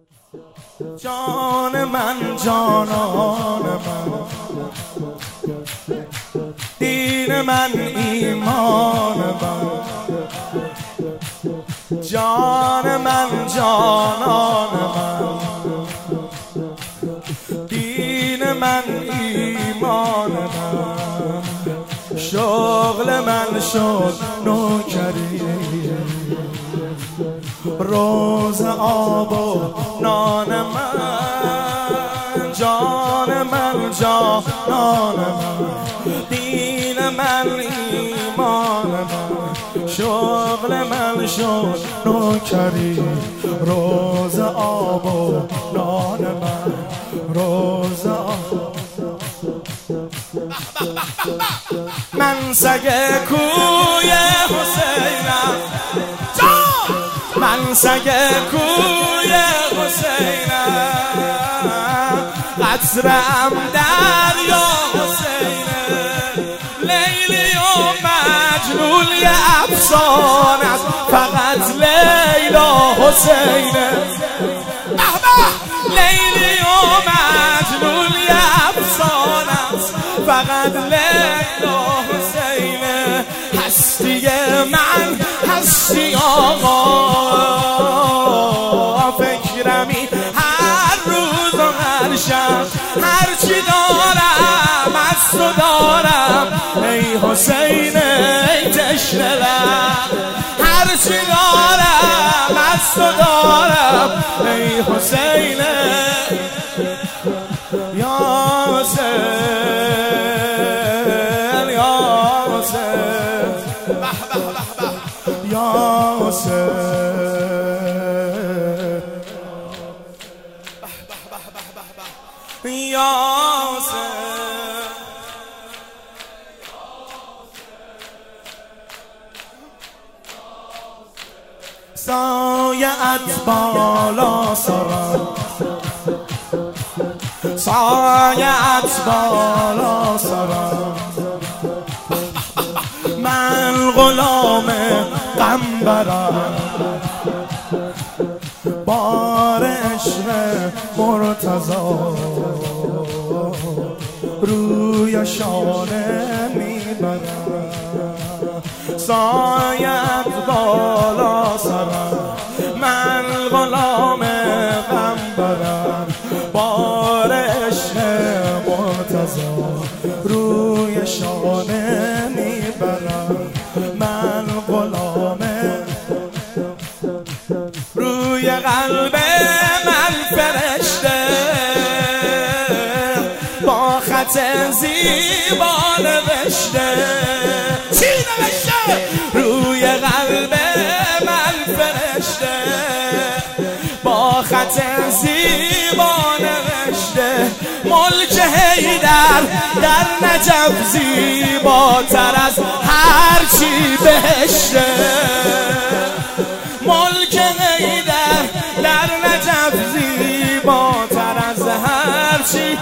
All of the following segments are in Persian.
جان من جانان من، دین من ایمان من، جان من جانان من، دین من ایمان من، شغل من شد نوکری، روز آب و نان من، جان من جانان من، دین من ایمان من، شغل من شد نوکری، روز آب و نان من، روز آب. من سگ کوی حسینم، من سگ کوی حسینم، قطره‌ام دریا حسینه، لیلی و مجنون یه افسانه است، فقط لیلا حسینه، لیلی و مجنون یه افسانه است، فقط لیلا حسینه، هستی من هستی آقا، فکرمی هر روز و هر شب، هرچی دارم از تو دارم ای حسین ای تشنه لب، هرچی دارم از تو دارم ای حسین یا حسین یا حسین یا حسین یا حسین. سایه‌ات بالا سرم، سایه‌ات بالا سرم، من غلام قنبرم، بار عشق مرتضی روی شانه میبرم، سایه‌ات بالا سرم، من غلام قنبرم، بار عشق مرتضی روی شانه میبرم، من غلام روی قلب من فرشته، با خط زیبا نوشته، چی نوشته؟ روی قلب من فرشته، با خط زیبا نوشته، ملک حیدر در نجف زیباتر از هر چی بهشته، ملک حیدر در نجف زیباتر از هر چی.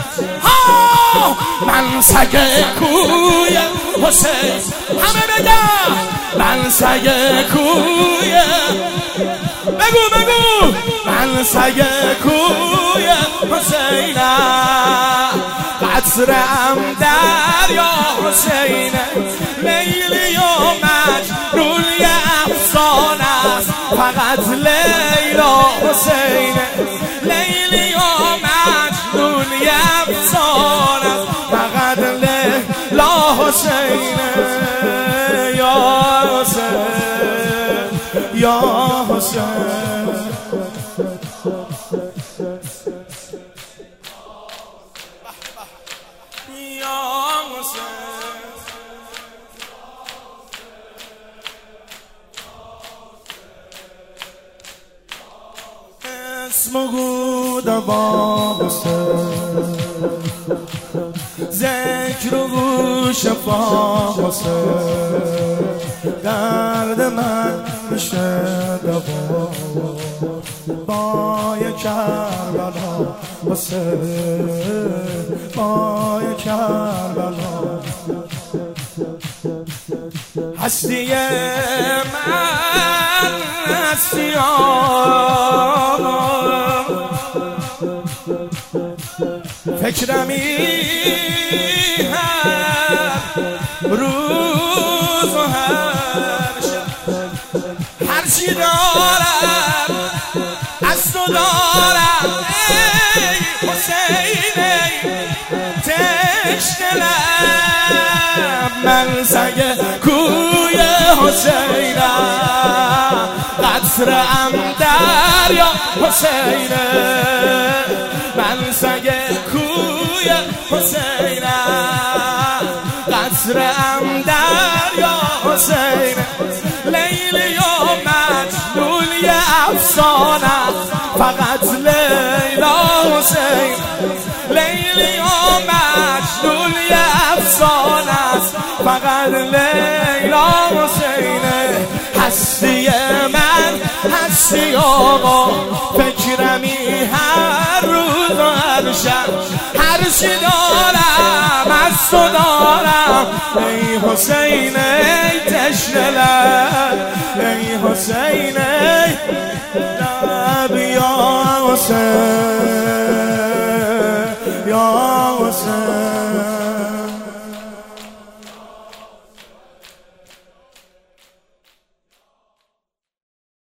من سگ کوی حسین، همه بگم من سگ کوی، بگو بگو من سگ کوی حسینم، قطره‌ام دریا حسینه، لیلی و مجنون یه افسانه است، فقط لیلا حسینه، لیلی و مجنون یه افسانه است، فقط لیلا حسینه یا حسین یا حسین. اسم گود با حسین، ذکر و شفا حسین، درد من میشه دوا با کربلا حسین، با کربلا، هستی من هستی فکرمی هر روز و هر شب، هر چی دارم از تو دارم ای حسین ای تشنه‌ام. من سگ کوی حسینم، قطره‌ام دریا حسینه. من سگ کوی حسینم، قطره‌ام دریا حسینه. لیلی و مجنون یه افسانه، فقط لیلا حسین. لیلی و مجنون یه افسانه، فقط لیلا حسینه. هستی من هستی آقا، فکرمی هر روز و هر شب، هر چی دارم از تو دارم ای حسین ای تشنه لب، ای حسین ای لب. یا حسین یا حسین